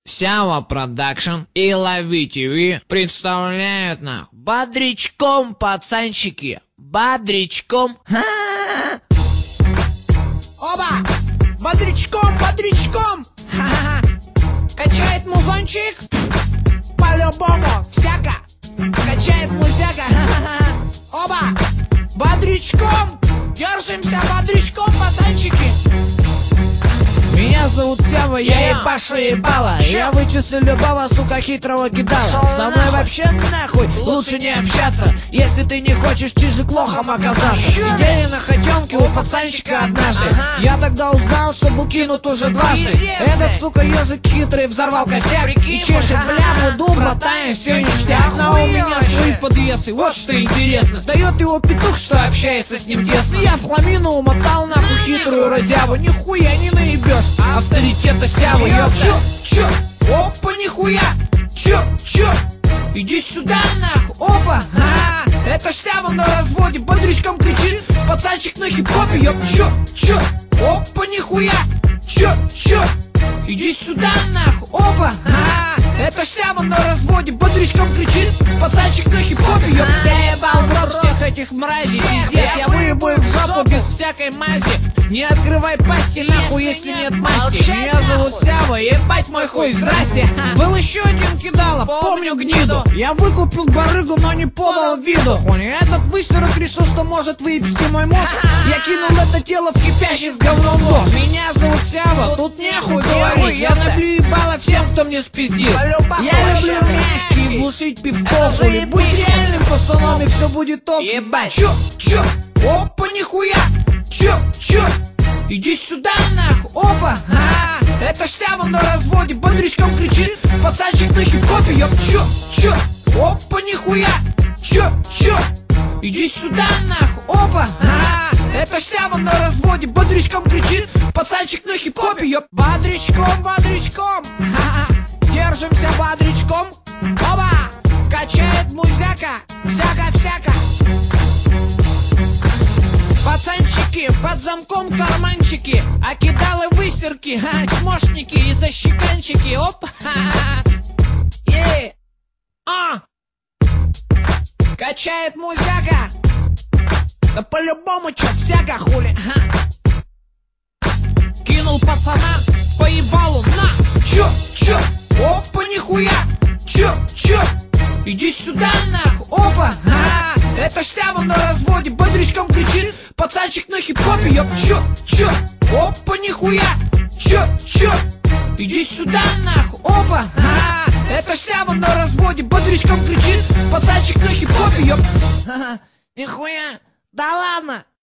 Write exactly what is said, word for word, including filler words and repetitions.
Сява Продакшн и Лови ТВ представляют нам бодрячком, пацанчики, бодрячком. Оба! Бодрячком, бодрячком! Качает музончик? По-любому, всяко! Качает музяка! Оба! Бодрячком! Держимся бодрячком, пацанчики! Меня зовут Сява, я ебашу ебала. Я вычислю любого, сука, хитрого кидала. Со мной вообще нахуй лучше не общаться, если ты не хочешь чижик лохом оказаться. Сидели на хотенке у пацанчика однажды. Я тогда узнал, что был кинут уже дважды. Этот, сука, ежик хитрый взорвал косяк и чешет бляму, дум, братан, все ништяк. Но у меня свои подъезды, вот что интересно. Сдает его петух, что общается с ним тесно. Я в хламину умотал нахуй хитрую разяву. Нихуя не наебешь авторитета Сявы, ёп. Чё, чё, опа, нихуя. Чё, чё, иди сюда нахуй, опа. А, это Сява на разводе, бодрячком кричит пацанчик на хип-хопе, ёп. Чё, чё, опа, нихуя. Чё, чё, иди сюда нахуй, опа. А, это Сява на разводе, бодрячком кричит пацанчик на хип-хопе, ёп. Я ебал в рот всех этих мразей, пиздец, я выебу их в жопу без всякой мази. Не открывай пасти нахуй, если нет масти. Меня зовут Сява, ебать мой хуй, здрасте. Был еще один кидала, помню гниду. Я выкупил барыгу, но не подал виду. Этот высерок решил, что может выебсти мой мозг. Я кинул это тело в кипящий с говном босс. Меня зовут Сява, тут нехуй говорить. Я наблю ебало всем, кто мне спиздил. Я люблю мягкие, глушить пивков. Будь реальным пацаном, и все будет топ. Ебать. Чё, чё, опа, нихуя. Чё, чё, иди сюда нахуй, опа. А, это Сява на разводе, бодрячком кричит пацанчик на хип-хопе, ёп. Чё, чё, опа, нихуя. Чё, чё, иди сюда нахуй, опа. А, это Сява на разводе, бодрячком кричит пацанчик на хип-хопе, ёп. Бодрячком, бодрячком, ха-ха. Держимся бодрячком, оба. Качает музяка, всяко-всяко. Пацанчики, под замком карманчики, окидалы высерки, а, чмошники и защеканчики, оп, ха-ха, е, а, качает музяка, да по-любому чё, всяко хули, ха. Кинул пацана по ебалу, на, чё, чё, опа, нихуя, чё, чё, иди сюда нахуй, опа, а, это Сява на разводе, бодрячком кричит пацанчик на хип-хопе, ёп. Чё, чё, опа, нихуя. Чё, чё, иди сюда нахуй, опа. А, это Сява на разводе, бодрячком кричит пацанчик на хип-хопе, ёп. Нихуя, да ладно.